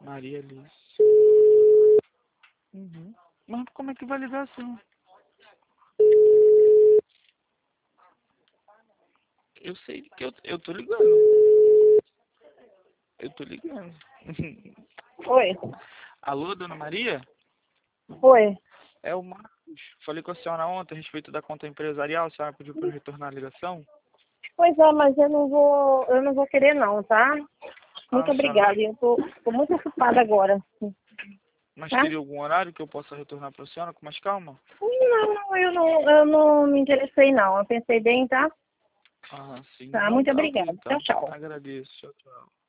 Maria Alice. Mas como é que vai ligar assim? Eu sei que eu tô ligando. Eu tô ligando. Oi. Alô, dona Maria? Oi. É o Marcos. Falei com a senhora ontem a respeito da conta empresarial. A senhora pediu para eu retornar a ligação? Pois é, mas eu não vou querer não, tá? Muito A senhora... obrigada. Eu tô muito ocupada agora. Mas Tá? teria algum horário que eu possa retornar para a senhora com mais calma? Não, eu não me interessei não. Eu pensei bem, tá? Ah, sim. Tá, Não, muito tá ok obrigada. Tchau, então. tchau. Agradeço. Tchau, tchau.